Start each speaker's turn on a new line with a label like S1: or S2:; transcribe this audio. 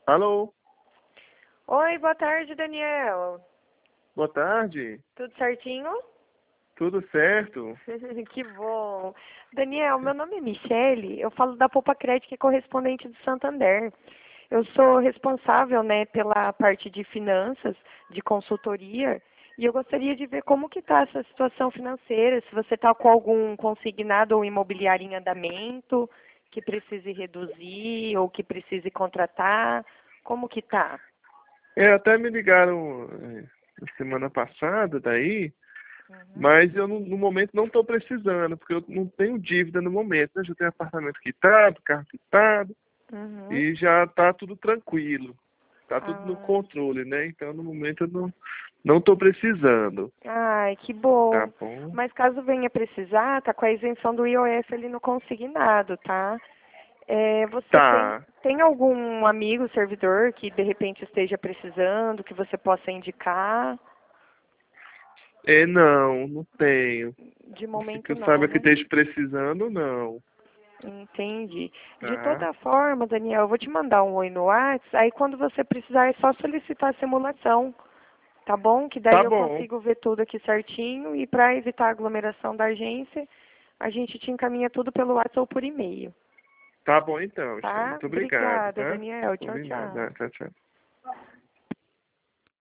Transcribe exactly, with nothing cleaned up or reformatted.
S1: Alô?
S2: Oi, boa tarde, Daniel.
S1: Boa tarde.
S2: Tudo certinho?
S1: Tudo certo?
S2: Que bom. Daniel, meu nome é Michele, eu falo da Poupa Crédito, que é correspondente do Santander. Eu sou responsável, né, pela parte de finanças, de consultoria, e eu gostaria de ver como que está essa situação financeira, se você está com algum consignado ou imobiliário em andamento, que precise reduzir ou que precise contratar, como que está?
S1: É, até me ligaram eh, na semana passada daí,
S2: Uhum.
S1: mas eu no, no momento não estou precisando, porque eu não tenho dívida no momento, né? Já tenho apartamento quitado, carro quitado,
S2: Uhum.
S1: e já está tudo tranquilo. Está tudo no
S2: Ah,
S1: controle, né? Então no momento eu não não estou precisando.
S2: ai, que
S1: Tá
S2: bom.
S1: bom?
S2: Mas caso venha precisar, tá com a isenção do I O F ali no consignado, tá? É, você tem,
S1: Tá.
S2: tem algum amigo, servidor, que de repente esteja precisando, que você possa indicar?
S1: É, não, não tenho.
S2: De
S1: Assim que
S2: momento
S1: eu
S2: não,
S1: saiba que
S2: né?
S1: esteja precisando, não.
S2: Entendi. De
S1: Tá?
S2: toda forma, Daniel, eu vou te mandar um oi no WhatsApp, aí quando você precisar é só solicitar a simulação, tá bom? Que daí
S1: Tá
S2: eu
S1: bom.
S2: consigo ver tudo aqui certinho e para evitar a aglomeração da agência, a gente te encaminha tudo pelo WhatsApp ou por e-mail,
S1: Tá bom então, Michele.
S2: tá?
S1: Muito obrigado,
S2: Obrigada,
S1: tá?
S2: Daniel. Tchau,
S1: Combinado.
S2: tchau.
S1: Né? Tchau, tchau.